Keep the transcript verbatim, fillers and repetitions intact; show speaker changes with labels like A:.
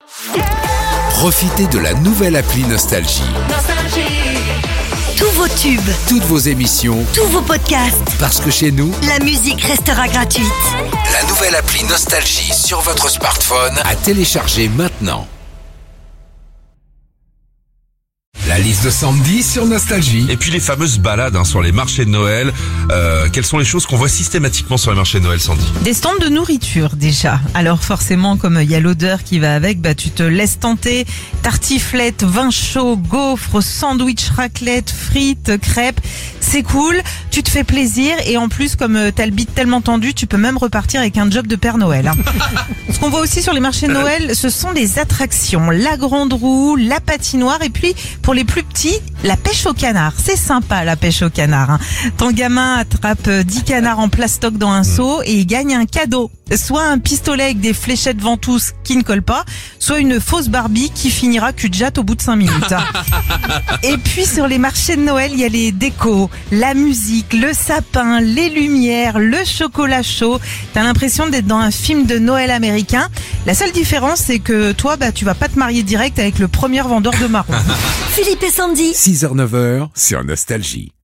A: Profitez de la nouvelle appli Nostalgie.
B: Tous vos tubes,
A: Toutes vos émissions,
B: tous vos podcasts,
A: parce que chez nous,
B: la musique restera gratuite.
A: la nouvelle appli Nostalgie sur votre smartphone à télécharger maintenant. La liste de Sandy sur Nostalgie.
C: Et puis les fameuses balades hein, sur les marchés de Noël. Euh, quelles sont les choses qu'on voit systématiquement sur les marchés de Noël, Sandy?
D: Des stands de nourriture déjà. Alors forcément, comme il y a l'odeur qui va avec, bah tu te laisses tenter. Tartiflette, vin chaud, gaufres, sandwich, raclette, frites, crêpes. C'est cool, tu te fais plaisir et en plus, comme t'as le bide tellement tendu, tu peux même repartir avec un job de Père Noël. Hein. Ce qu'on voit aussi sur les marchés de Noël, ce sont des attractions. La grande roue, la patinoire et puis pour les plus petits, la pêche au canard. C'est sympa la pêche au canard. Hein. Ton gamin attrape dix canards en plastoc dans un seau et il gagne un cadeau. Soit un pistolet avec des fléchettes ventouses qui ne collent pas, soit une fausse Barbie qui finira cul-de-jatte au bout de cinq minutes. Et puis sur les marchés de Noël, il y a les décos, la musique, le sapin, les lumières, le chocolat chaud. T'as l'impression d'être dans un film de Noël américain. La seule différence, c'est que toi, bah, tu vas pas te marier direct avec le premier vendeur de marron.
B: Philippe et Sandy.
A: six heures neuf heures sur Nostalgie.